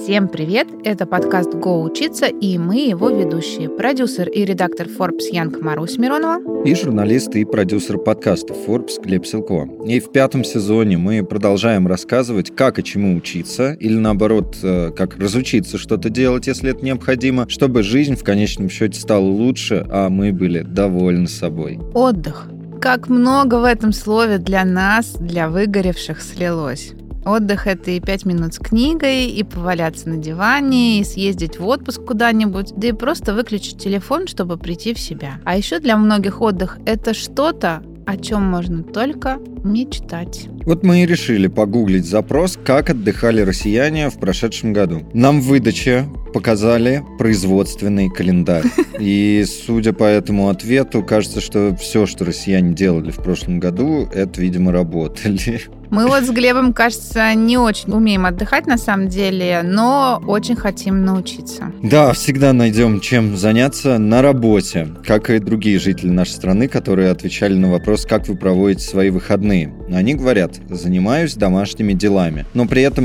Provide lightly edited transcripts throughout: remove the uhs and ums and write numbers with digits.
Всем привет! Это подкаст «Го учиться» и мы его ведущие. Продюсер и редактор Forbes Янка Марусь Миронова. И журналист и продюсер подкаста Forbes Глеб Силко. И в 5 сезоне мы продолжаем рассказывать, как и чему учиться, или наоборот, как разучиться что-то делать, если это необходимо, чтобы жизнь в конечном счете стала лучше, а мы были довольны собой. Отдых. Как много в этом слове для нас, для выгоревших, слилось. Отдых — это и 5 минут с книгой, и поваляться на диване, и съездить в отпуск куда-нибудь, да и просто выключить телефон, чтобы прийти в себя. А еще для многих отдых — это что-то, о чем можно только мечтать. Вот мы и решили погуглить запрос, как отдыхали россияне в прошедшем году. Нам в выдаче показали производственный календарь. И, судя по этому ответу, кажется, что все, что россияне делали в прошлом году, это, видимо, работали. Мы вот с Глебом, кажется, не очень умеем отдыхать на самом деле, но очень хотим научиться. Да, всегда найдем чем заняться на работе, как и другие жители нашей страны, которые отвечали на вопрос, как вы проводите свои выходные. Они говорят: занимаюсь домашними делами. Но при этом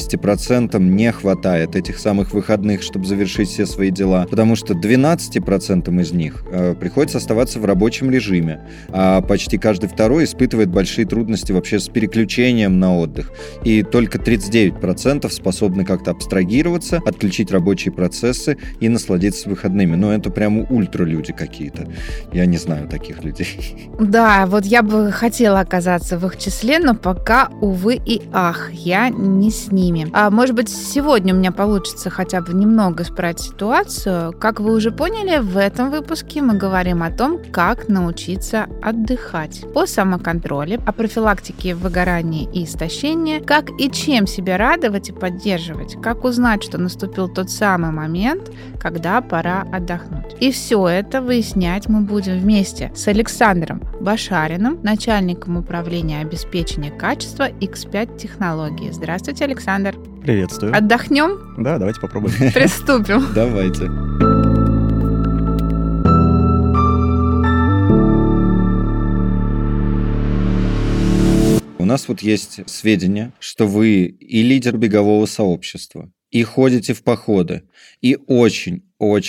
70% не хватает этих самых выходных, чтобы завершить все свои дела, потому что 12% из них приходится оставаться в рабочем режиме, а почти каждый второй испытывает большие трудности вообще с переключением на отдых. И только 39% способны как-то абстрагироваться, отключить рабочие процессы и насладиться выходными. Но это прямо ультралюди какие-то. Я не знаю таких людей. Да, вот я бы хотела оказаться в их числе, но пока, увы и ах, я не с ними. А может быть, сегодня у меня получится хотя бы немного исправить ситуацию. Как вы уже поняли, в этом выпуске мы говорим о том, как научиться отдыхать. О самоконтроле, о профилактике выгорания и истощения, как и чем себя радовать и поддерживать, как узнать, что наступил тот самый момент, когда пора отдохнуть. И все это выяснять мы будем вместе с Александром Башариным, начальником управления обеспечения качества X5 технологий. Здравствуйте, Александр. Приветствую. Отдохнем? Да, давайте попробуем. Приступим. Давайте. У нас вот есть сведения, что вы и лидер бегового сообщества, и ходите в походы, и очень,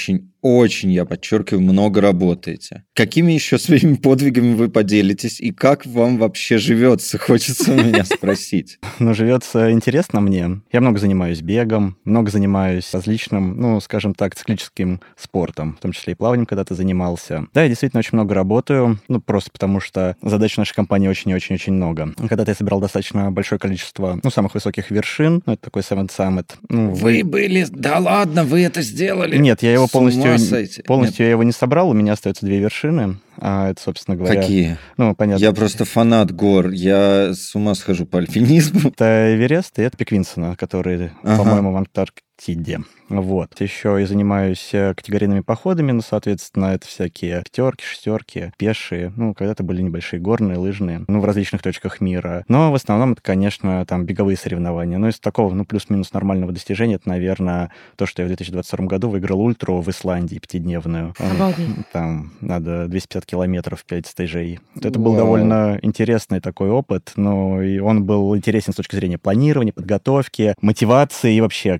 я подчеркиваю, много работаете. Какими еще своими подвигами вы поделитесь, и как вам вообще живется, хочется у меня спросить. Ну, живется интересно мне. Я много занимаюсь бегом, много занимаюсь различным, скажем так, циклическим спортом, в том числе и плаванием когда-то занимался. Да, я действительно очень много работаю, просто потому что задач в нашей компании очень много. Когда-то я собирал достаточно большое количество, самых высоких вершин, это такой Seven Summit. Вы были... Да ладно, вы это сделали? Нет, я его полностью я его не собрал, у меня остаются 2 вершины. А это, собственно говоря... Какие? Понятно. Я просто фанат гор, я с ума схожу по альпинизму. Это Эверест и это Пик Винсена, который, по-моему, в Антарктиде. Вот. Еще и занимаюсь категорийными походами, соответственно, это всякие 5-ки, 6-ки, пешие, когда-то были небольшие горные, лыжные, в различных точках мира. Но в основном это, конечно, там беговые соревнования. Но из такого, плюс-минус нормального достижения, это, наверное, то, что я в 2022 году выиграл ультру в Исландии 5-дневную. Там надо 250 километров, 5 стейжей. Это был довольно интересный такой опыт, но и он был интересен с точки зрения планирования, подготовки, мотивации и вообще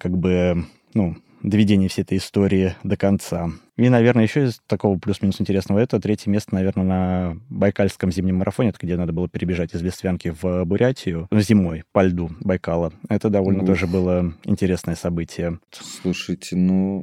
доведения всей этой истории до конца. И, наверное, еще из такого плюс-минус интересного, это 3-е место, наверное, на Байкальском зимнем марафоне, где надо было перебежать из Листвянки в Бурятию зимой по льду Байкала. Это довольно тоже было интересное событие. Слушайте,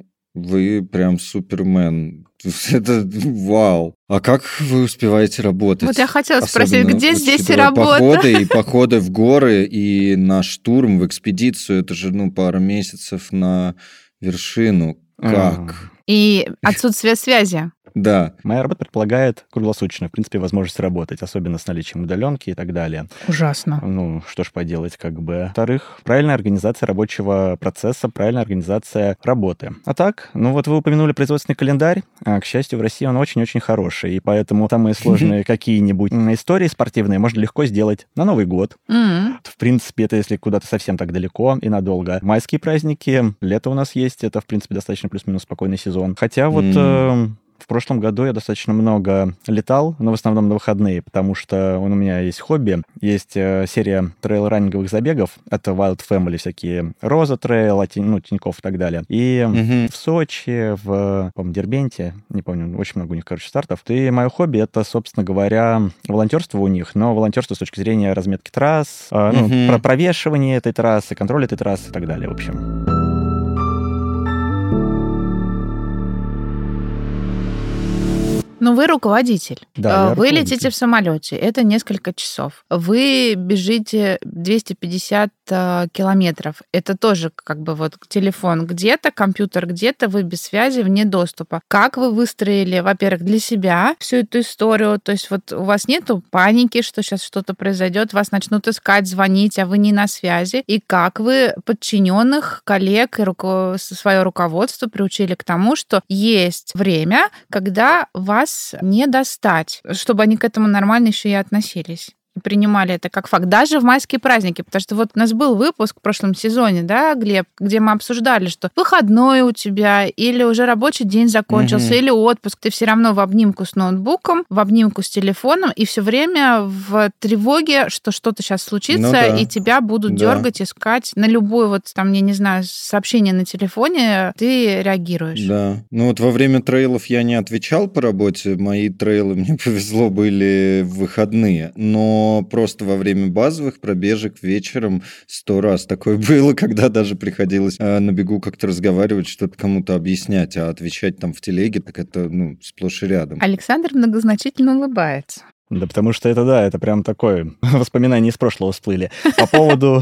вы прям супермен. Это вау. А как вы успеваете работать? Вот я хотела спросить, где здесь работа? Походы в горы и на штурм, в экспедицию. Это же, пара месяцев на вершину. Как? И отсутствие связи. Да. Моя работа предполагает круглосуточную, в принципе, возможность работать, особенно с наличием удаленки и так далее. Ужасно. Что ж поделать, Во-вторых, правильная организация рабочего процесса, правильная организация работы. А так, вы упомянули производственный календарь. К счастью, в России он очень-очень хороший, и поэтому самые сложные какие-нибудь истории спортивные можно легко сделать на Новый год. В принципе, это если куда-то совсем так далеко и надолго. Майские праздники, лето у нас есть, это, в принципе, достаточно плюс-минус спокойный сезон. Хотя В прошлом году я достаточно много летал, но в основном на выходные, потому что у меня есть хобби. Есть серия трейл-раннинговых забегов. Это Wild Family, всякие Роза Трейл, Тинькофф и так далее. И в Сочи, по-моему, Дербенте, не помню, очень много у них, стартов. И мое хобби — это, собственно говоря, волонтерство у них, но волонтерство с точки зрения разметки трасс, про провешивание этой трассы, контроль этой трассы и так далее, в общем. Ну, вы руководитель. Да, вы летите в самолете. Это несколько часов. Вы бежите 250 километров. Это тоже телефон где-то, компьютер где-то, вы без связи, вне доступа. Как вы выстроили, во-первых, для себя всю эту историю? То есть у вас нету паники, что сейчас что-то произойдет, вас начнут искать, звонить, а вы не на связи. И как вы подчиненных, коллег и свое руководство приучили к тому, что есть время, когда вас не достать, чтобы они к этому нормально еще и относились. Принимали это как факт, даже в майские праздники, потому что у нас был выпуск в прошлом сезоне, да, Глеб, где мы обсуждали, что выходной у тебя или уже рабочий день закончился, или отпуск, ты все равно в обнимку с ноутбуком, в обнимку с телефоном, и все время в тревоге, что что-то сейчас случится, и тебя будут дергать, искать на любое сообщение на телефоне, ты реагируешь. Да. Во время трейлов я не отвечал по работе, мои трейлы, мне повезло, были в выходные, но просто во время базовых пробежек вечером 100 раз такое было, когда даже приходилось на бегу как-то разговаривать, что-то кому-то объяснять, а отвечать там в телеге, так это, сплошь и рядом. Александр многозначительно улыбается. Да, потому что это прям такое воспоминание из прошлого всплыли. По поводу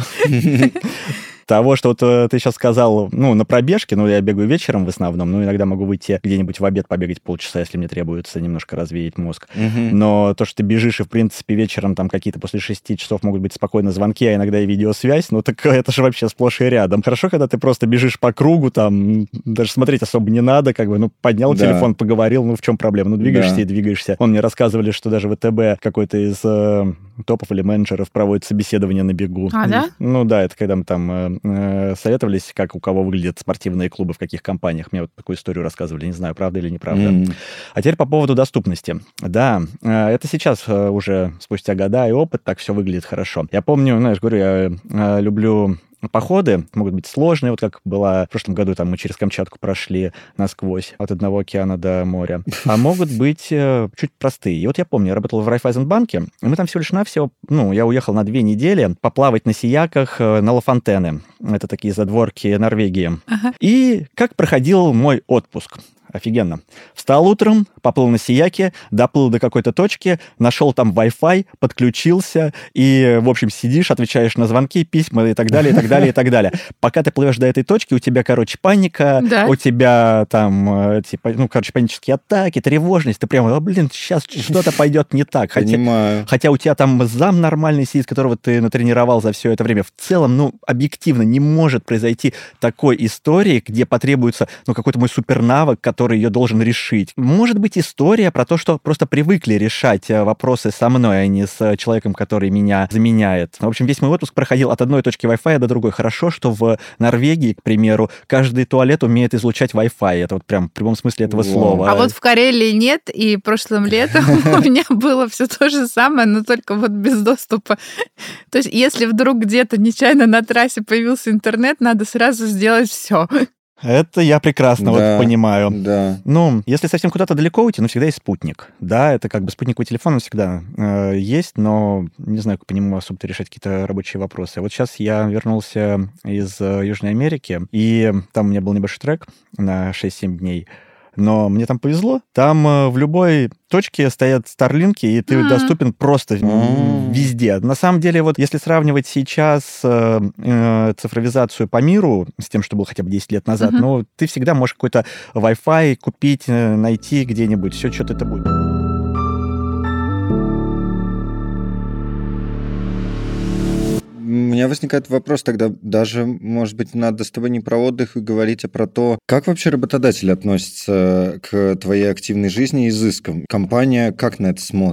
того, что ты сейчас сказал, на пробежке, я бегаю вечером в основном, иногда могу выйти где-нибудь в обед, побегать полчаса, если мне требуется немножко развеять мозг. Но то, что ты бежишь, и, в принципе, вечером там какие-то после 6 часов могут быть спокойно звонки, а иногда и видеосвязь, так это же вообще сплошь и рядом. Хорошо, когда ты просто бежишь по кругу, там, даже смотреть особо не надо, поднял телефон, поговорил, в чем проблема? Двигаешься и двигаешься. Мне рассказывали, что даже в ВТБ какой-то из топов или менеджеров проводит собеседование на бегу. А, да? Да, это когда мы там советовались, как у кого выглядят спортивные клубы, в каких компаниях. Мне такую историю рассказывали, не знаю, правда или неправда. А теперь по поводу доступности. Да, это сейчас уже спустя года и опыт так все выглядит хорошо. Я помню, говорю, я люблю походы, могут быть сложные, как было в прошлом году, там мы через Камчатку прошли насквозь от одного океана до моря, а могут быть чуть простые. И я помню, я работал в Райфайзенбанке, и мы там всего лишь навсего, я уехал на 2 недели поплавать на сияках на Лафонтене. Это такие задворки Норвегии. И как проходил мой отпуск? Офигенно. Встал утром, поплыл на сияке, доплыл до какой-то точки, нашел там Wi-Fi, подключился, и, в общем, сидишь, отвечаешь на звонки, письма и так далее, и так далее, и так далее. Пока ты плывешь до этой точки, у тебя, паника, у тебя там, панические атаки, тревожность, ты прямо, сейчас что-то пойдет не так. Хотя у тебя там зам нормальный сидит, которого ты натренировал за все это время. В целом, объективно не может произойти такой истории, где потребуется, какой-то мой супернавык, который ее должен решить. Может быть, история про то, что просто привыкли решать вопросы со мной, а не с человеком, который меня заменяет. В общем, весь мой отпуск проходил от одной точки Wi-Fi до другой. Хорошо, что в Норвегии, к примеру, каждый туалет умеет излучать Wi-Fi. Это прям в прямом смысле этого слова. А в Карелии нет, и прошлым летом у меня было все то же самое, но только без доступа. То есть, если вдруг где-то нечаянно на трассе появился интернет, надо сразу сделать все. Это я прекрасно понимаю. Да. Если совсем куда-то далеко уйти, всегда есть спутник. Да, это спутниковый телефон, он всегда есть, но не знаю, как по нему особо-то решать какие-то рабочие вопросы. Сейчас я вернулся из Южной Америки, и там у меня был небольшой трек на 6-7 дней. Но мне там повезло. Там в любой точке стоят старлинки, и ты доступен просто везде. На самом деле, если сравнивать сейчас цифровизацию по миру с тем, что было хотя бы 10 лет назад, ты всегда можешь какой-то Wi-Fi купить, найти где-нибудь. Все что-то это будет. У меня возникает вопрос тогда, даже, может быть, надо с тобой не про отдых и говорить, а про то, как вообще работодатель относится к твоей активной жизни и изыскам? Компания как на это смотрит?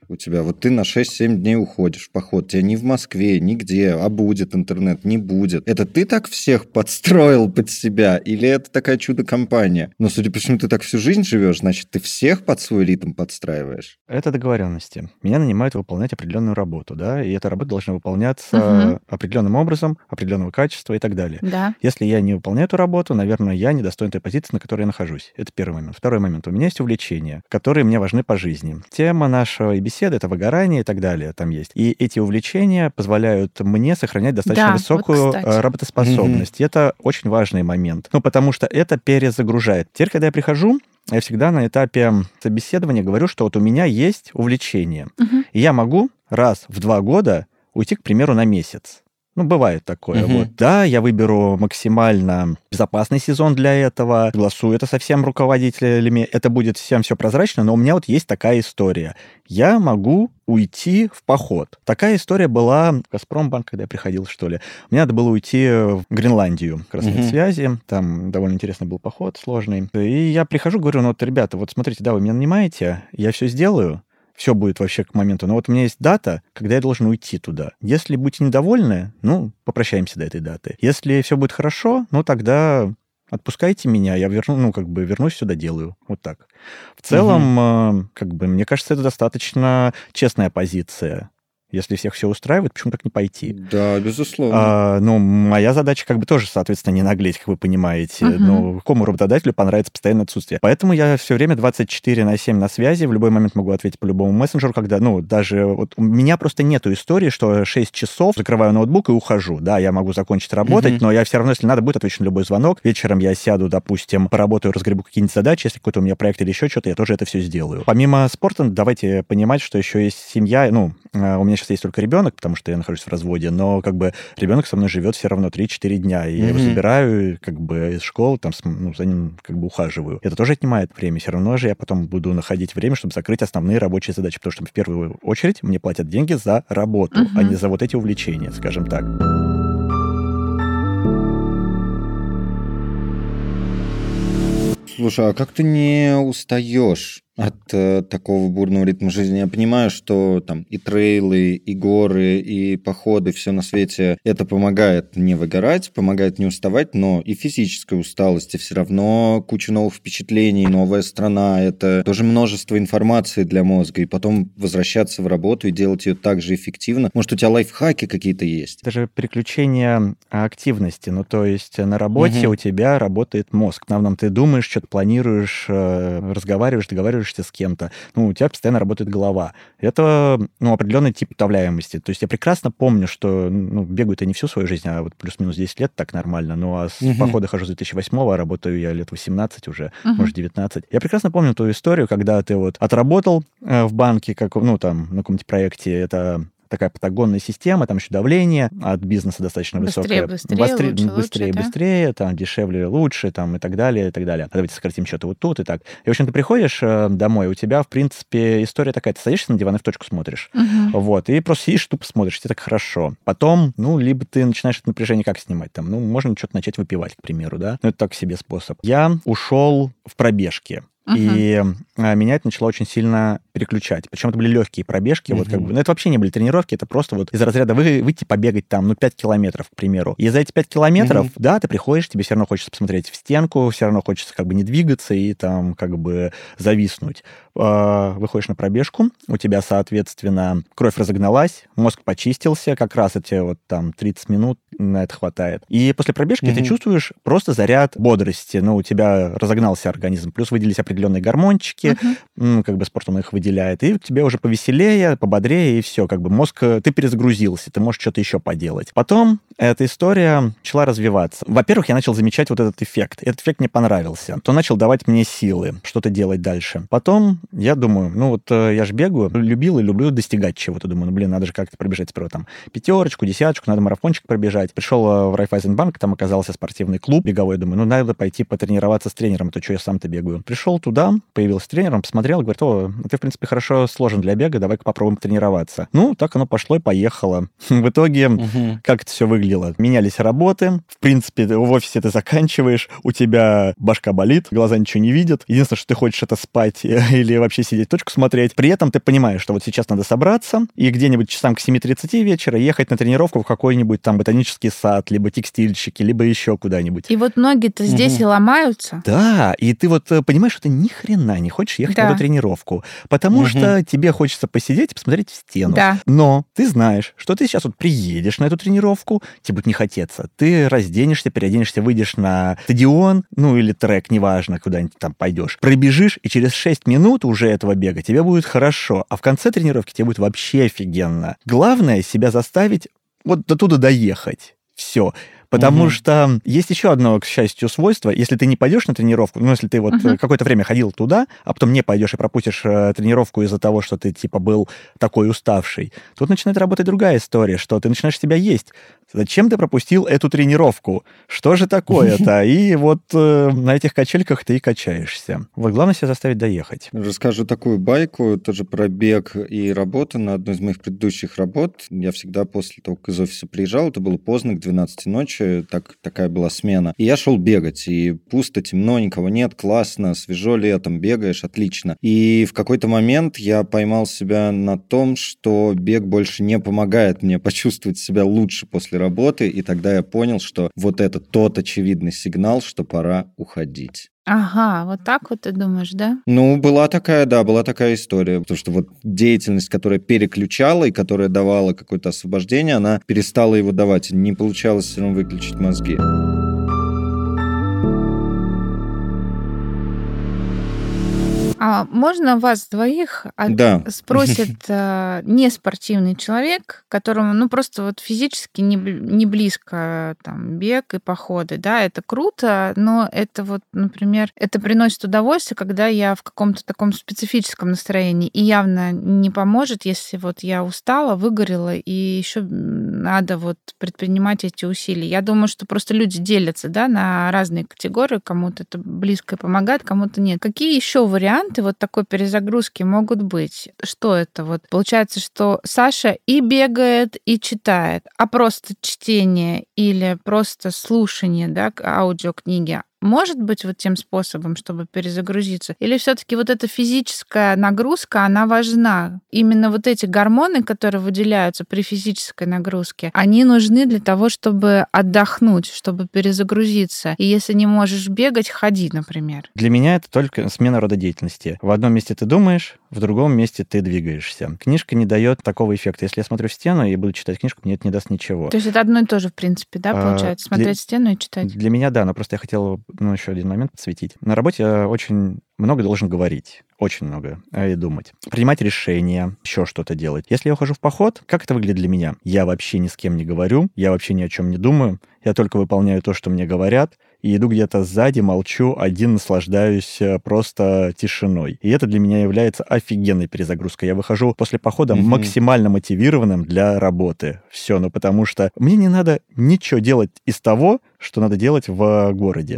у тебя. Вот ты на 6-7 дней уходишь в поход. Тебя ни в Москве, нигде, а будет интернет, не будет. Это ты так всех подстроил под себя? Или это такая чудо-компания? Но, судя по всему, ты так всю жизнь живешь, значит, ты всех под свой ритм подстраиваешь. Это договоренности. Меня нанимают выполнять определенную работу, да, и эта работа должна выполняться определенным образом, определенного качества и так далее. Да. Если я не выполняю эту работу, наверное, я недостоин той позиции, на которой я нахожусь. Это первый момент. Второй момент. У меня есть увлечения, которые мне важны по жизни. Тема нашей беседы — это выгорание и так далее там есть. И эти увлечения позволяют мне сохранять достаточно высокую работоспособность. И это очень важный момент. Ну, потому что это перезагружает. Теперь, когда я прихожу, я всегда на этапе собеседования говорю, что вот у меня есть увлечение. И я могу раз в 2 года уйти, к примеру, на месяц. Ну, бывает такое. Вот. Да, я выберу максимально безопасный сезон для этого, согласую это со всем руководителями, это будет всем все прозрачно, но у меня вот есть такая история. Я могу уйти в поход. Такая история была в Газпромбанк, когда я приходил, что ли. Мне надо было уйти в Гренландию, как раз нет связи, там довольно интересный был поход, сложный. И я прихожу, говорю, ну вот, ребята, вот смотрите, да, вы меня нанимаете, я все сделаю, все будет вообще к моменту. Но вот у меня есть дата, когда я должен уйти туда. Если будете недовольны, ну, попрощаемся до этой даты. Если все будет хорошо, ну, тогда отпускайте меня, я вернусь сюда, делаю. Вот так. В целом, мне кажется, это достаточно честная позиция. Если всех все устраивает, почему так не пойти? Да, безусловно. Но моя задача тоже, соответственно, не наглеть, как вы понимаете. Но какому работодателю понравится постоянное отсутствие? Поэтому я все время 24/7 на связи, в любой момент могу ответить по любому мессенджеру, когда, даже вот у меня просто нету истории, что 6 часов закрываю ноутбук и ухожу. Да, я могу закончить работать, но я все равно, если надо будет, отвечу на любой звонок. Вечером я сяду, допустим, поработаю, разгребу какие-нибудь задачи, если какой-то у меня проект или еще что-то, я тоже это все сделаю. Помимо спорта, давайте понимать, что еще есть семья. У меня сейчас есть только ребенок, потому что я нахожусь в разводе, но ребенок со мной живет все равно 3-4 дня, и я его забираю из школы, за ним ухаживаю. Это тоже отнимает время. Все равно же я потом буду находить время, чтобы закрыть основные рабочие задачи, потому что в первую очередь мне платят деньги за работу, а не за вот эти увлечения, скажем так. Слушай, а как ты не устаешь от такого бурного ритма жизни? Я понимаю, что там и трейлы, и горы, и походы, все на свете, это помогает не выгорать, помогает не уставать, но и физическая усталость, и все равно куча новых впечатлений, новая страна, это тоже множество информации для мозга, и потом возвращаться в работу и делать ее так же эффективно. Может, у тебя лайфхаки какие-то есть? Даже переключение активности, то есть на работе у тебя работает мозг. В основном ты думаешь, что-то планируешь, разговариваешь, договариваешься с кем-то, у тебя постоянно работает голова. Это, определенный тип утомляемости. То есть я прекрасно помню, что, бегаю я не всю свою жизнь, а вот плюс-минус 10 лет так нормально, а с похода хожу с 2008-го, а работаю я лет 18 уже, может, 19. Я прекрасно помню ту историю, когда ты отработал в банке, на каком-нибудь проекте, это такая патагонная система, там еще давление от бизнеса достаточно высокое. Быстрее, там, дешевле, лучше, там, и так далее, и так далее. А давайте сократим что-то вот тут и так. И, в общем, ты приходишь домой, у тебя, в принципе, история такая, ты садишься на диван и в точку смотришь. И просто сидишь, тупо смотришь, тебе так хорошо. Потом, либо ты начинаешь это напряжение как снимать, там, можно что-то начать выпивать, к примеру, да. Это так себе способ. Я ушел в пробежки. И меня это начало очень сильно переключать. Причем это были легкие пробежки. Это вообще не были тренировки, это просто из разряда выйти побегать 5 километров, к примеру. И за эти 5 километров, да, ты приходишь, тебе все равно хочется посмотреть в стенку, все равно хочется не двигаться и там зависнуть. Выходишь на пробежку, у тебя, соответственно, кровь разогналась, мозг почистился, как раз эти 30 минут на это хватает. И после пробежки ты чувствуешь просто заряд бодрости. У тебя разогнался организм, плюс выделились определенные гормончики, спорт он их выделяет, и тебе уже повеселее, пободрее, и все, мозг, ты перезагрузился, ты можешь что-то еще поделать. Потом эта история начала развиваться. Во-первых, я начал замечать этот эффект. Этот эффект мне понравился. То начал давать мне силы что-то делать дальше. Потом я думаю, я же бегаю, любил и люблю достигать чего-то. Думаю, надо же как-то пробежать сперва 5, 10, надо марафончик пробежать. Пришел в Райфайзенбанк, там оказался спортивный клуб беговой, думаю, надо пойти потренироваться с тренером, а то что я сам-то бегаю. Пришел туда, появился тренером, посмотрел, говорит, ты, в принципе, хорошо сложен для бега, давай-ка попробуем тренироваться. Так оно пошло и поехало. В итоге, как это все выглядит? выглядело? Менялись работы, в принципе, в офисе ты заканчиваешь, у тебя башка болит, глаза ничего не видят. Единственное, что ты хочешь, это спать или вообще сидеть в точку смотреть. При этом ты понимаешь, что вот сейчас надо собраться и где-нибудь часам к 7:30 вечера ехать на тренировку в какой-нибудь там ботанический сад, либо текстильщики, либо еще куда-нибудь. И вот ноги-то здесь и ломаются. Да, и ты вот понимаешь, что ты ни хрена не хочешь ехать на эту тренировку, потому что тебе хочется посидеть и посмотреть в стену. Да. Но ты знаешь, что ты сейчас вот приедешь на эту тренировку, тебе будет не хотеться. Ты разденешься, переоденешься, выйдешь на стадион, ну или трек, неважно, куда-нибудь там пойдешь, пробежишь, и через 6 минут уже этого бега тебе будет хорошо, а в конце тренировки тебе будет вообще офигенно. Главное себя заставить вот до туда доехать. Все. Потому что есть еще одно, к счастью, свойство. Если ты не пойдешь на тренировку, ну, если ты вот какое-то время ходил туда, а потом не пойдешь и пропустишь тренировку из-за того, что ты, типа, был такой уставший, тут начинает работать другая история, что ты начинаешь себя есть. Зачем ты пропустил эту тренировку? Что же такое-то? И вот на этих качельках ты и качаешься. Вот главное себя заставить доехать. Расскажу такую байку, тоже про бег и работу. На одной из моих предыдущих работ я всегда после того, как из офиса приезжал, это было поздно, к 12 ночи, такая была смена. И я шел бегать, и пусто, темно, никого нет, классно, свежо летом, бегаешь, отлично. И в какой-то момент я поймал себя на том, что бег больше не помогает мне почувствовать себя лучше после работы, и тогда я понял, что вот это тот очевидный сигнал, что пора уходить. Ага, вот так вот ты думаешь, да? Ну, была такая история, потому что вот деятельность, которая переключала и которая давала какое-то освобождение, она перестала его давать, не получалось все равно выключить мозги. А можно вас двоих спросит неспортивный человек, которому, ну, просто вот физически не близко там бег и походы, да, это круто, но это вот, например, это приносит удовольствие, когда я в каком-то таком специфическом настроении, и явно не поможет, если вот я устала, выгорела, и еще надо вот предпринимать эти усилия. Я думаю, что просто люди делятся, да, на разные категории, кому-то это близко и помогает, кому-то нет. Какие еще варианты вот такой перезагрузки могут быть? Что это вот? Получается, что Саша и бегает, и читает, а просто чтение или просто слушание, да, аудиокниги может быть вот тем способом, чтобы перезагрузиться? Или все-таки вот эта физическая нагрузка, она важна? Именно вот эти гормоны, которые выделяются при физической нагрузке, они нужны для того, чтобы отдохнуть, чтобы перезагрузиться. И если не можешь бегать, ходи, например. Для меня это только смена рода деятельности. В одном месте ты думаешь, в другом месте ты двигаешься. Книжка не дает такого эффекта. Если я смотрю в стену и буду читать книжку, мне это не даст ничего. То есть это одно и то же, в принципе, да, получается? Смотреть в стену и читать? Для меня, да, но просто я хотел еще один момент подсветить. На работе я очень много должен говорить, очень много, и думать. Принимать решения, еще что-то делать. Если я ухожу в поход, как это выглядит для меня? Я вообще ни с кем не говорю, я вообще ни о чем не думаю, я только выполняю то, что мне говорят, и иду где-то сзади, молчу, один наслаждаюсь просто тишиной. И это для меня является офигенной перезагрузкой. Я выхожу после похода максимально мотивированным для работы. Все, ну потому что мне не надо ничего делать из того, что надо делать в городе.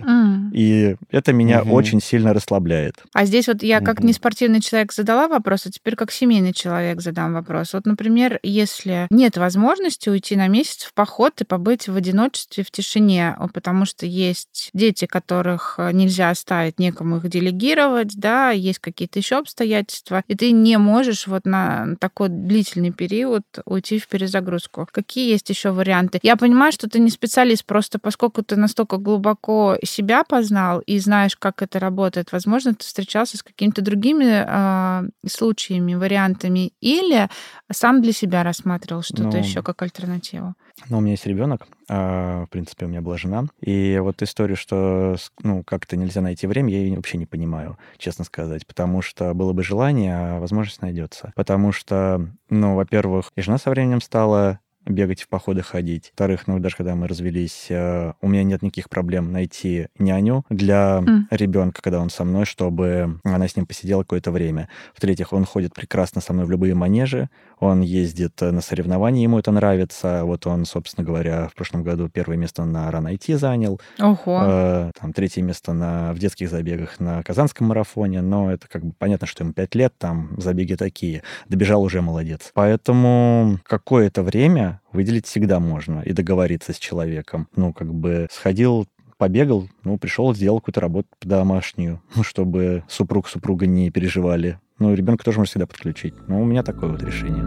И это меня очень сильно расслабляет. А здесь вот я как неспортивный человек задала вопрос, а теперь как семейный человек задам вопрос. Вот, например, если нет возможности уйти на месяц в поход и побыть в одиночестве, в тишине, потому что есть дети, которых нельзя оставить, некому их делегировать, да, есть какие-то еще обстоятельства, и ты не можешь вот на такой длительный период уйти в перезагрузку. Какие есть еще варианты? Я понимаю, что ты не специалист, просто поскольку ты настолько глубоко себя познал и знаешь, как это работает, возможно, ты встречался с какими-то другими случаями, вариантами, или сам для себя рассматривал что-то еще как альтернативу? Ну, у меня есть ребенок, в принципе, у меня была жена. И вот историю, что как-то нельзя найти время, я ее вообще не понимаю, честно сказать. Потому что было бы желание, а возможность найдется. Потому что, во-первых, и жена со временем стала бегать в походы, ходить. Во-вторых, даже когда мы развелись, у меня нет никаких проблем найти няню для ребенка, когда он со мной, чтобы она с ним посидела какое-то время. В-третьих, он ходит прекрасно со мной в любые манежи, он ездит на соревнования, ему это нравится. Вот он, собственно говоря, в прошлом году первое место на Run-IT занял. Ого. Там третье место в детских забегах на Казанском марафоне, но это как бы понятно, что ему 5 лет, там забеги такие. Добежал уже молодец. Поэтому какое-то время время выделить всегда можно и договориться с человеком. Ну, как бы сходил, побегал, ну, пришел, сделал какую-то работу домашнюю, ну, чтобы супруга не переживали. Ну, ребенка тоже можно всегда подключить. Ну, у меня такое вот решение.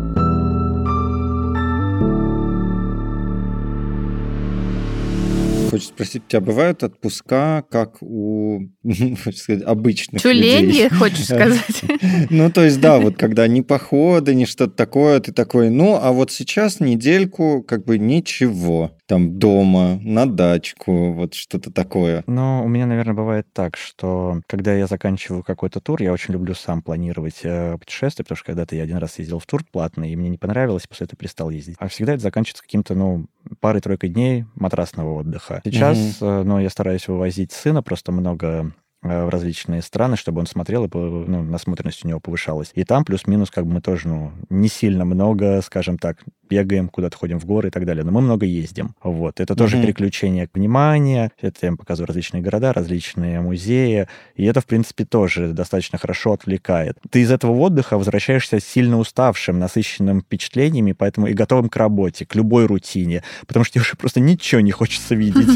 Хочется спросить, у тебя бывают отпуска, как у, хочется сказать, обычных Тюлени, людей? хочешь сказать? Ну, то есть, да, вот когда ни походы, ни что-то такое, ты такой, ну, а вот сейчас недельку как бы ничего. Там дома, на дачку, вот что-то такое. Ну, у меня, наверное, бывает так, что когда я заканчиваю какой-то тур, я очень люблю сам планировать путешествия, потому что когда-то я один раз ездил в тур платный, и мне не понравилось, после этого перестал ездить. А всегда это заканчивается каким-то, ну, парой-тройкой дней матрасного отдыха. Сейчас, ну, я стараюсь вывозить сына, просто много в различные страны, чтобы он смотрел, и ну, насмотренность у него повышалась. И там плюс-минус как бы мы тоже, ну, не сильно много, скажем так, бегаем, куда-то ходим в горы и так далее, но мы много ездим. Вот. Это тоже переключение внимания, это я им показываю различные города, различные музеи, и это, в принципе, тоже достаточно хорошо отвлекает. Ты из этого отдыха возвращаешься сильно уставшим, насыщенным впечатлениями, поэтому и готовым к работе, к любой рутине, потому что тебе уже просто ничего не хочется видеть.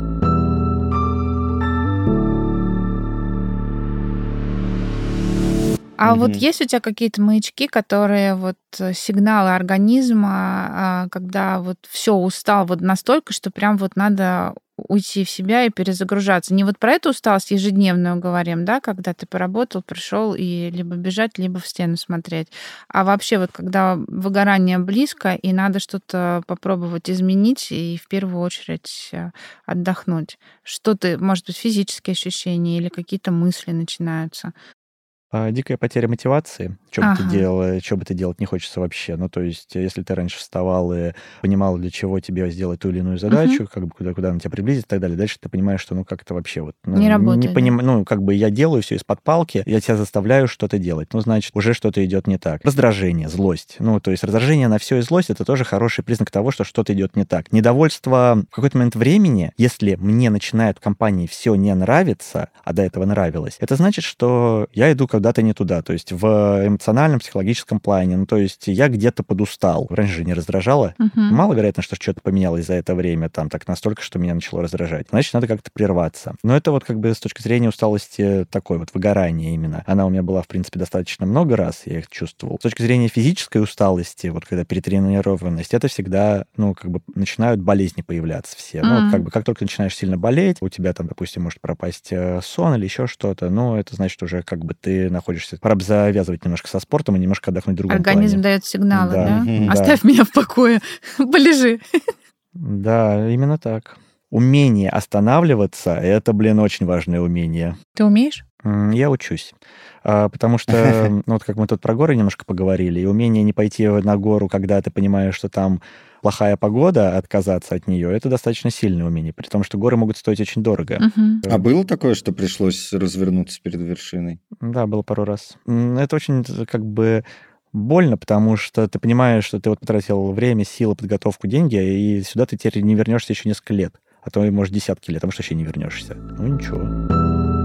А вот есть у тебя какие-то маячки, которые вот сигналы организма, когда вот все устал вот настолько, что прям вот надо уйти в себя и перезагружаться? Не вот про эту усталость ежедневную говорим, да, когда ты поработал, пришел и либо бежать, либо в стену смотреть. А вообще вот когда выгорание близко и надо что-то попробовать изменить и в первую очередь отдохнуть. Что ты, может быть, физические ощущения или какие-то мысли начинаются? Дикая потеря мотивации. Что бы ты делал, что бы ты делать не хочется вообще. Ну, то есть, если ты раньше вставал и понимал, для чего тебе сделать ту или иную задачу, как бы куда она тебя приблизит и так далее, дальше ты понимаешь, что, ну, как-то вообще вот... Ну, не работает. Ну, как бы я делаю все из-под палки, я тебя заставляю что-то делать. Ну, значит, уже что-то идет не так. Раздражение, злость. Ну, то есть, раздражение на все и злость — это тоже хороший признак того, что что-то идет не так. Недовольство в какой-то момент времени, если мне начинает в компании все не нравиться, а до этого нравилось, это значит, что я иду когда-то не туда, то есть в эмоциональном, психологическом плане. Ну, то есть я где-то подустал. Раньше же не раздражало. Маловероятно, что что-то поменялось за это время, там, так настолько, что меня начало раздражать. Значит, надо как-то прерваться. Но это вот как бы с точки зрения усталости такой вот выгорание именно. Она у меня была, в принципе, достаточно много раз, я их чувствовал. С точки зрения физической усталости, вот когда перетренированность, это всегда, ну, как бы начинают болезни появляться все. Ну, как бы как только начинаешь сильно болеть, у тебя там, допустим, может пропасть сон или еще что-то, ну, это значит уже как бы ты находишься... Пора бы завязывать немножко со спортом и немножко отдохнуть в другом Организм плане. дает сигналы, да? Да. Оставь меня в покое, полежи. Да, именно так. Умение останавливаться — это, блин, очень важное умение. Ты умеешь? Я учусь. Потому что, ну, вот как мы тут про горы немножко поговорили, и умение не пойти на гору, когда ты понимаешь, что там плохая погода, отказаться от нее, это достаточно сильное умение, при том, что горы могут стоить очень дорого. А было такое, что пришлось развернуться перед вершиной? Да, было пару раз. Это очень как бы больно, потому что ты понимаешь, что ты вот потратил время, силы, подготовку, деньги, и сюда ты теперь не вернешься еще несколько лет, а то и, может, десятки лет, а может, вообще не вернешься. Ну, ничего.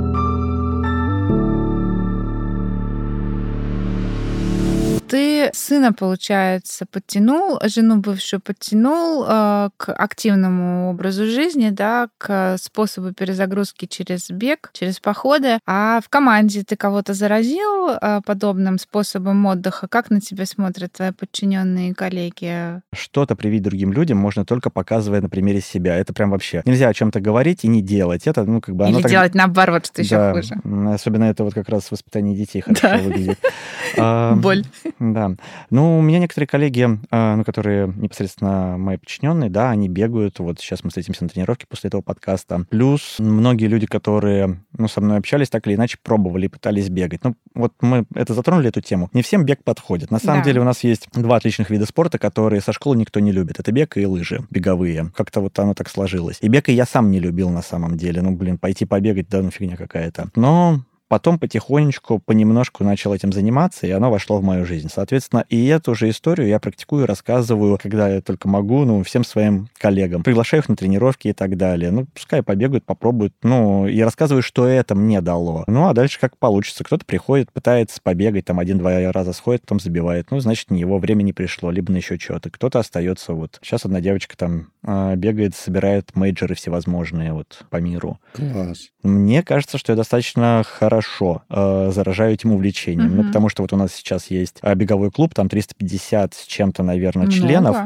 Ты сына, получается, подтянул, жену бывшую подтянул к активному образу жизни, да, к способу перезагрузки через бег, через походы. А в команде ты кого-то заразил подобным способом отдыха? Как на тебя смотрят твои подчиненные коллеги? Что-то привить другим людям можно только показывая на примере себя. Это прям вообще нельзя о чем-то говорить и не делать. Это, ну, как бы... Или делать наоборот, что еще хуже. Особенно это вот как раз воспитание детей хорошо выглядит. Боль. Да. Ну, у меня некоторые коллеги, ну, которые непосредственно мои подчиненные, да, они бегают. Вот сейчас мы встретимся на тренировке после этого подкаста. Плюс многие люди, которые, ну, со мной общались, так или иначе пробовали, пытались бегать. Ну, вот мы это затронули, эту тему. Не всем бег подходит. На самом деле у нас есть два отличных вида спорта, которые со школы никто не любит. Это бег и лыжи беговые. Как-то вот оно так сложилось. И бег и я сам не любил на самом деле. Ну, блин, пойти побегать, да, ну, фигня какая-то. Но потом потихонечку, понемножку начал этим заниматься, и оно вошло в мою жизнь. Соответственно, и эту же историю я практикую, рассказываю, когда я только могу, всем своим коллегам. Приглашаю их на тренировки и так далее. Пускай побегают, попробуют. И рассказываю, что это мне дало. А дальше как получится. Кто-то приходит, пытается побегать, 1-2 раза сходит, потом забивает. Значит, не его время не пришло, либо на еще что-то. Кто-то остается Сейчас одна девочка бегает, собирает мейджоры всевозможные по миру. Класс. Мне кажется, что я достаточно хорошо заражаю этим увлечением. Потому что у нас сейчас есть беговой клуб, там 350 с чем-то, наверное, членов.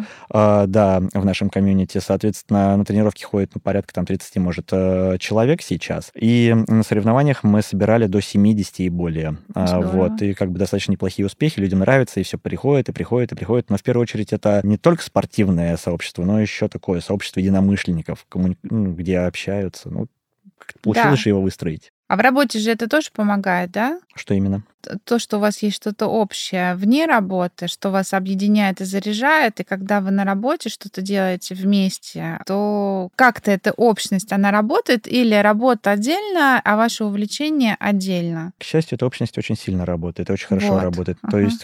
Да, в нашем комьюнити. Соответственно, на тренировки ходит порядка 30, может, человек сейчас. И на соревнованиях мы собирали до 70 и более. И достаточно неплохие успехи. Людям нравится, и все приходит, и приходит, и приходит. Но в первую очередь это не только спортивное сообщество, но еще такое сообщество единомышленников, где общаются. Получилось же его выстроить. А в работе же это тоже помогает, да? Что именно? То, что у вас есть что-то общее вне работы, что вас объединяет и заряжает, и когда вы на работе что-то делаете вместе, то как-то эта общность, она работает, или работа отдельно, а ваше увлечение отдельно? К счастью, эта общность очень сильно работает, очень хорошо работает. То есть,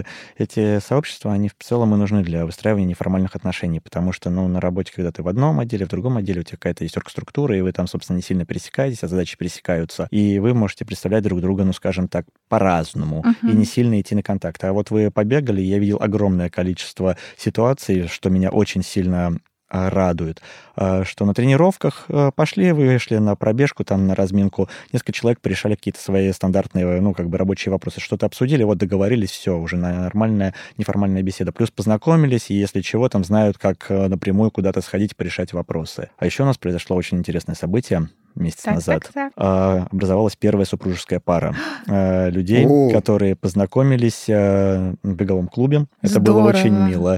эти сообщества, они в целом и нужны для выстраивания неформальных отношений, потому что, на работе, когда ты в одном отделе, в другом отделе, у тебя какая-то есть оргструктура, и вы там, собственно, не сильно пересекаетесь, а задачи пересекаются, и вы можете представлять друг друга, скажем так, по-разному, и не сильно идти на контакт. А вы побегали, я видел огромное количество ситуаций, что меня очень сильно радует, что на тренировках вышли на пробежку, на разминку, несколько человек порешали какие-то свои стандартные, рабочие вопросы, что-то обсудили, договорились, все, уже нормальная неформальная беседа. Плюс познакомились, и если чего, знают, как напрямую куда-то сходить, порешать вопросы. А еще у нас произошло очень интересное событие. Месяц назад образовалась первая супружеская пара людей, которые познакомились в беговом клубе. Это было очень мило.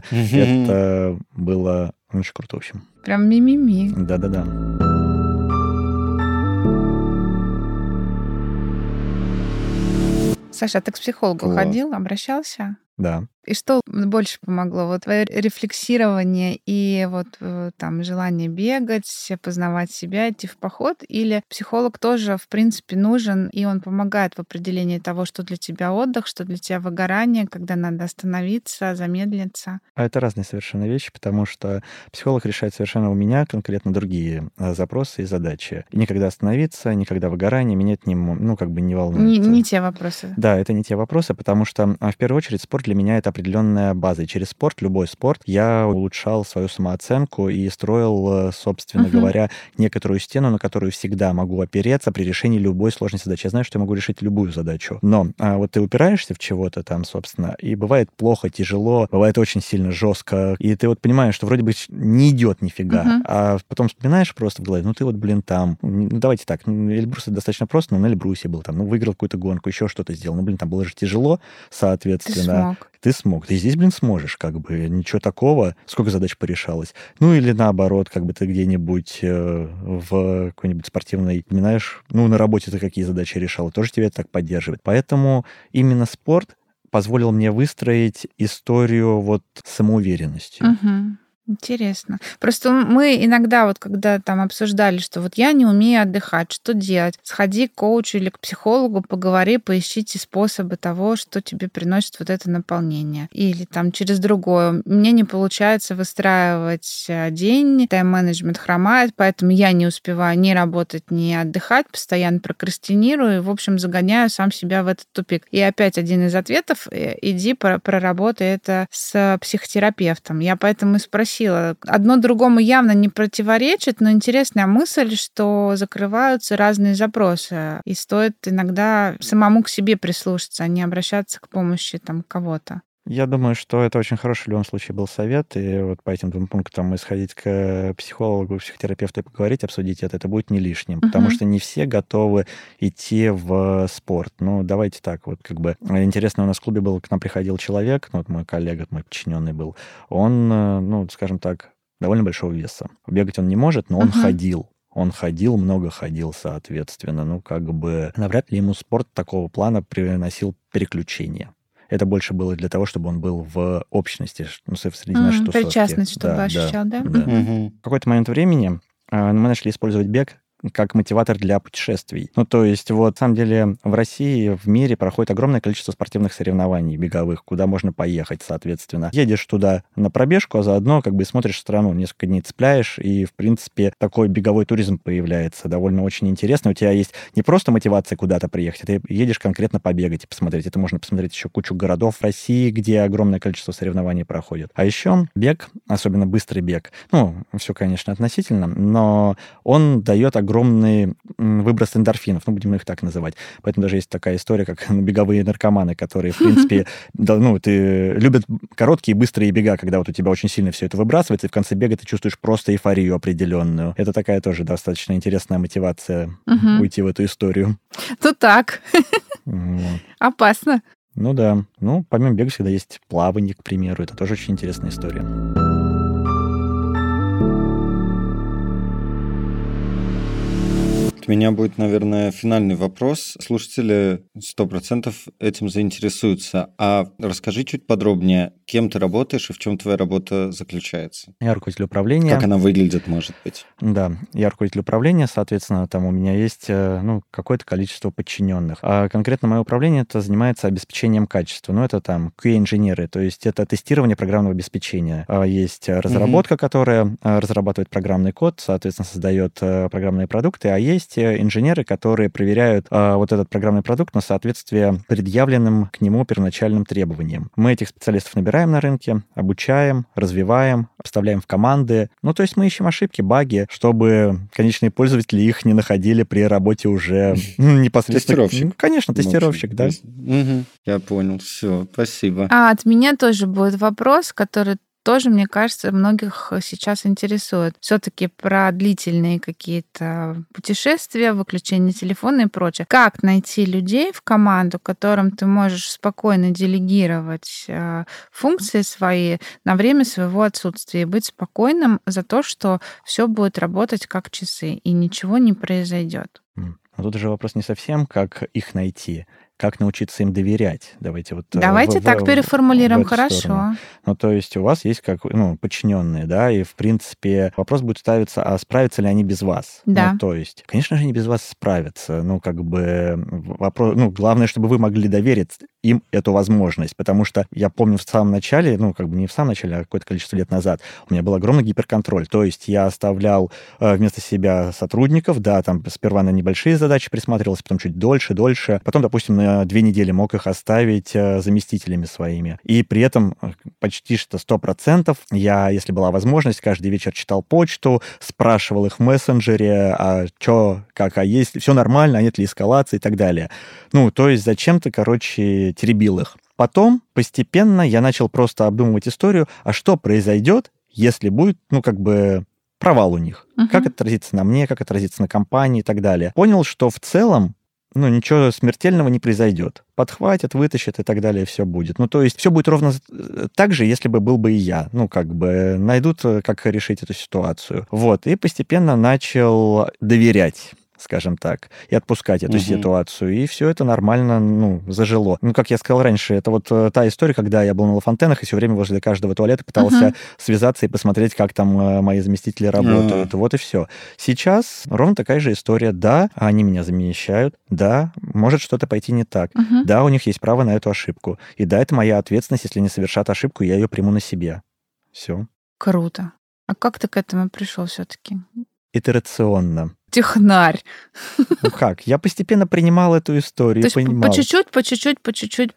Это было очень круто, в общем. Прям ми-ми-ми. Да-да-да. Саша, а ты к психологу ходил, обращался? Да. И что больше помогло? Твое рефлексирование и желание бегать, познавать себя, идти в поход? Или психолог тоже, в принципе, нужен, и он помогает в определении того, что для тебя отдых, что для тебя выгорание, когда надо остановиться, замедлиться? Это разные совершенно вещи, потому что психолог решает совершенно у меня конкретно другие запросы и задачи. И никогда остановиться, никогда выгорание меня это не волнует. Не те вопросы. Да, это не те вопросы, потому что, в первую очередь, спорт для меня — это определенная база. И через спорт, любой спорт, я улучшал свою самооценку и строил, собственно говоря, некоторую стену, на которую всегда могу опереться при решении любой сложной задачи. Я знаю, что я могу решить любую задачу. Но ты упираешься в чего-то собственно, и бывает плохо, тяжело, бывает очень сильно жестко, и ты понимаешь, что вроде бы не идет нифига, а потом вспоминаешь просто в голове, ты там, давайте так, Эльбрус это достаточно просто, но на Эльбрусе был выиграл какую-то гонку, еще что-то сделал, там было же тяжело, соответственно. Ты смог. Ты здесь, сможешь, ничего такого. Сколько задач порешалось. Или наоборот, ты где-нибудь в какой-нибудь спортивной, знаешь, на работе ты какие задачи решал, тоже тебя это так поддерживает. Поэтому именно спорт позволил мне выстроить историю самоуверенности. Интересно. Просто мы иногда, когда обсуждали, что я не умею отдыхать, что делать? Сходи к коучу или к психологу, поговори, поищите способы того, что тебе приносит это наполнение. Или через другое. Мне не получается выстраивать день, тайм-менеджмент хромает, поэтому я не успеваю ни работать, ни отдыхать, постоянно прокрастинирую и, в общем, загоняю сам себя в этот тупик. И опять один из ответов — иди проработай это с психотерапевтом. Я поэтому и спросила. Одно другому явно не противоречит, но интересная мысль, что закрываются разные запросы. И стоит иногда самому к себе прислушаться, а не обращаться к помощи кого-то. Я думаю, что это очень хороший в любом случае был совет, и по этим 2 пунктам сходить к психологу, психотерапевту и поговорить, обсудить это будет не лишним, потому что не все готовы идти в спорт. Давайте так, интересно, у нас в клубе к нам приходил человек, мой коллега, мой подчиненный был, он, скажем так, довольно большого веса. Бегать он не может, но он ходил. Он много ходил, соответственно. Навряд ли ему спорт такого плана приносил переключение. Это больше было для того, чтобы он был в общности, среди нашей тусовки. Причастность, чтобы ощущал, да? В какой-то момент времени мы начали использовать бег как мотиватор для путешествий. Ну, то есть, вот, на самом деле, в России, в мире проходит огромное количество спортивных соревнований беговых, куда можно поехать, соответственно. Едешь туда на пробежку, а заодно как бы смотришь страну, несколько дней цепляешь, и, в принципе, такой беговой туризм появляется. Довольно очень интересно. У тебя есть не просто мотивация куда-то приехать, а ты едешь конкретно побегать и посмотреть. Это можно посмотреть еще кучу городов в России, где огромное количество соревнований проходит. А еще бег, особенно быстрый бег, ну, все, конечно, относительно, но он дает огромный выброс эндорфинов, ну, будем их так называть. Поэтому даже есть такая история, как беговые наркоманы, которые, в принципе, любят короткие быстрые бега, когда вот у тебя очень сильно все это выбрасывается, и в конце бега ты чувствуешь просто эйфорию определенную. Это такая тоже достаточно интересная мотивация уйти в эту историю. Ну так. Вот. Опасно. Ну да. Ну, помимо бега всегда есть плавание, к примеру. Это тоже очень интересная история. У меня будет, наверное, финальный вопрос. Слушатели 100% этим заинтересуются. А расскажи чуть подробнее, кем ты работаешь и в чем твоя работа заключается? Я руководитель управления. Как она выглядит, может быть? Да, я руководитель управления, соответственно, там у меня есть какое-то количество подчиненных. А конкретно мое управление это занимается обеспечением качества. Ну, это там QA-инженеры, то есть это тестирование программного обеспечения. Есть разработка, которая разрабатывает программный код, соответственно, создает программные продукты, а есть инженеры, которые проверяют вот этот программный продукт на соответствие предъявленным к нему первоначальным требованиям. Мы этих специалистов набираем на рынке, обучаем, развиваем, вставляем в команды. Ну, то есть мы ищем ошибки, баги, чтобы конечные пользователи их не находили при работе уже непосредственно. Тестировщик. Конечно, тестировщик, да. Я понял, все, спасибо. А от меня тоже будет вопрос, который тоже, мне кажется, многих сейчас интересует. Все-таки про длительные какие-то путешествия, выключение телефона и прочее. Как найти людей в команду, которым ты можешь спокойно делегировать функции свои на время своего отсутствия и быть спокойным за то, что все будет работать как часы и ничего не произойдет? Но тут же вопрос не совсем, как их найти, как научиться им доверять. Давайте так переформулируем, хорошо. Сторону. Ну, то есть у вас есть подчиненные, да, и, в принципе, вопрос будет ставиться, а справятся ли они без вас? Да. Ну, то есть, конечно же, они без вас справятся. Вопрос, главное, чтобы вы могли доверить им эту возможность, потому что я помню в самом начале, не в самом начале, а какое-то количество лет назад, у меня был огромный гиперконтроль, то есть я оставлял вместо себя сотрудников, да, там сперва на небольшие задачи присматривался, потом чуть дольше, потом, допустим, на 2 недели мог их оставить заместителями своими. И при этом почти что 100% я, если была возможность, каждый вечер читал почту, спрашивал их в мессенджере, есть, все нормально, а нет ли эскалации и так далее. То есть зачем-то, теребил их. Потом постепенно я начал просто обдумывать историю, а что произойдет, если будет, провал у них. Как это отразится на мне, как это отразится на компании и так далее. Понял, что в целом ничего смертельного не произойдет. Подхватят, вытащат и так далее, все будет. То есть все будет ровно так же, если бы был бы и я. Найдут, как решить эту ситуацию. И постепенно начал доверять, скажем так, и отпускать эту ситуацию. И все это нормально, зажило. Как я сказал раньше, это та история, когда я был на Лафонтенах и все время возле каждого туалета пытался связаться и посмотреть, как там мои заместители работают. Вот и все. Сейчас ровно такая же история. Да, они меня замещают. Да, может что-то пойти не так. Да, у них есть право на эту ошибку. И да, это моя ответственность. Если они совершат ошибку, я ее приму на себе. Все. Круто. А как ты к этому пришел все-таки? Итерационно. Технарь. Я постепенно принимал эту историю. То есть по чуть-чуть.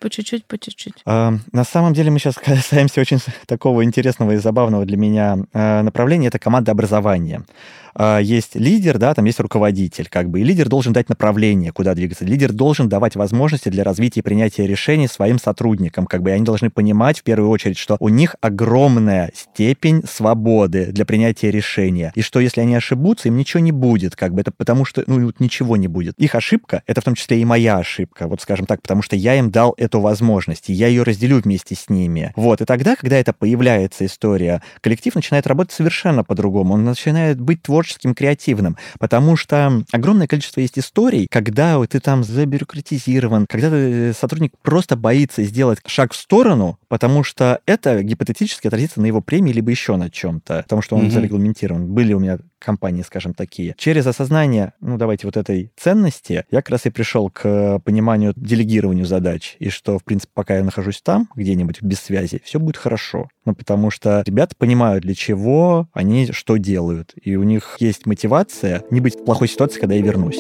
На самом деле мы сейчас касаемся очень такого интересного и забавного для меня направления. Это командообразование. Есть лидер, да, там есть руководитель, и лидер должен дать направление, куда двигаться. Лидер должен давать возможности для развития и принятия решений своим сотрудникам, и они должны понимать в первую очередь, что у них огромная степень свободы для принятия решения, и что если они ошибутся, им ничего не будет, это потому что, ничего не будет. Их ошибка, это в том числе и моя ошибка, скажем так, потому что я им дал эту возможность, и я ее разделю вместе с ними. И тогда, когда это появляется история, коллектив начинает работать совершенно по-другому, он начинает быть творческим, креативным, потому что огромное количество есть историй, когда ты там забюрократизирован, когда сотрудник просто боится сделать шаг в сторону, потому что это гипотетически отразится на его премии либо еще на чем-то, потому что он зарегламентирован. Были у меня компании, скажем, такие. Через осознание, давайте вот этой ценности, я как раз и пришел к пониманию делегированию задач, и что, в принципе, пока я нахожусь там, где-нибудь без связи, все будет хорошо. Потому что ребята понимают, для чего они что делают, и у них есть мотивация не быть в плохой ситуации, когда я вернусь.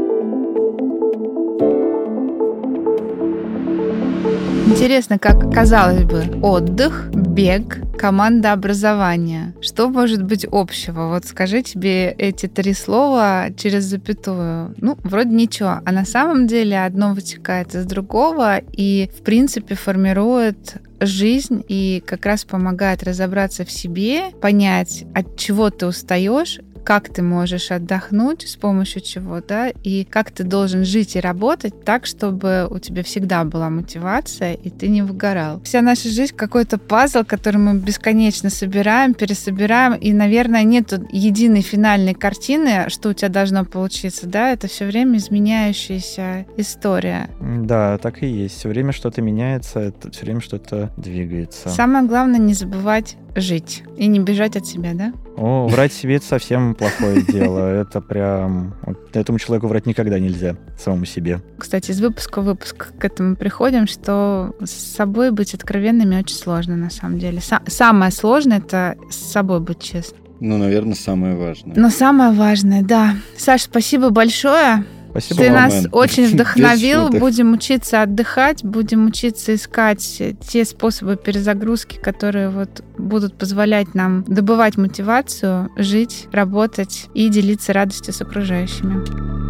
Интересно, как, казалось бы, отдых, бег, командообразование. Что может быть общего? Вот скажи тебе эти 3 слова через запятую. Вроде ничего. А на самом деле одно вытекает из другого и, в принципе, формирует жизнь и как раз помогает разобраться в себе, понять, от чего ты устаешь, как ты можешь отдохнуть, с помощью чего, да, и как ты должен жить и работать так, чтобы у тебя всегда была мотивация, и ты не выгорал. Вся наша жизнь какой-то пазл, который мы бесконечно собираем, пересобираем, и, наверное, нет единой финальной картины, что у тебя должно получиться, да, это все время изменяющаяся история. Да, так и есть. Все время что-то меняется, все время что-то двигается. Самое главное не забывать жить и не бежать от себя, да? Врать себе — это совсем плохое дело. Это прям... Этому человеку врать никогда нельзя, самому себе. Кстати, из выпуска в выпуск к этому приходим, что с собой быть откровенными очень сложно, на самом деле. Самое сложное — это с собой быть честным. Наверное, самое важное. Но самое важное, да. Саш, спасибо большое. Спасибо. Ты нас очень вдохновил. Будем учиться отдыхать, будем учиться искать те способы перезагрузки, которые будут позволять нам добывать мотивацию, жить, работать и делиться радостью с окружающими.